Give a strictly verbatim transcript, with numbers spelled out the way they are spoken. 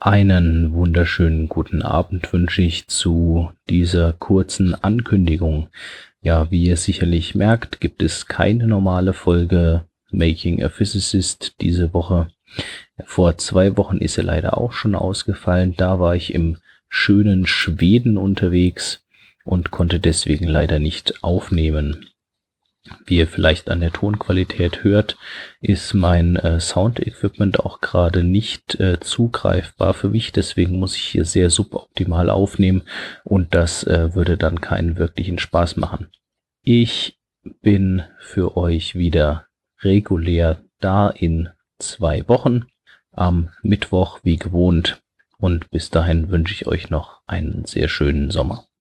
Einen wunderschönen guten Abend wünsche ich zu dieser kurzen Ankündigung. Ja, wie ihr sicherlich merkt, gibt es keine normale Folge Making a Physicist diese Woche. Vor zwei Wochen ist sie leider auch schon ausgefallen. Da war ich im schönen Schweden unterwegs und konnte deswegen leider nicht aufnehmen. Wie ihr vielleicht an der Tonqualität hört, ist mein äh, Sound-Equipment auch gerade nicht äh, zugreifbar für mich. Deswegen muss ich hier sehr suboptimal aufnehmen und das äh, würde dann keinen wirklichen Spaß machen. Ich bin für euch wieder regulär da in zwei Wochen, am Mittwoch wie gewohnt. Und bis dahin wünsche ich euch noch einen sehr schönen Sommer.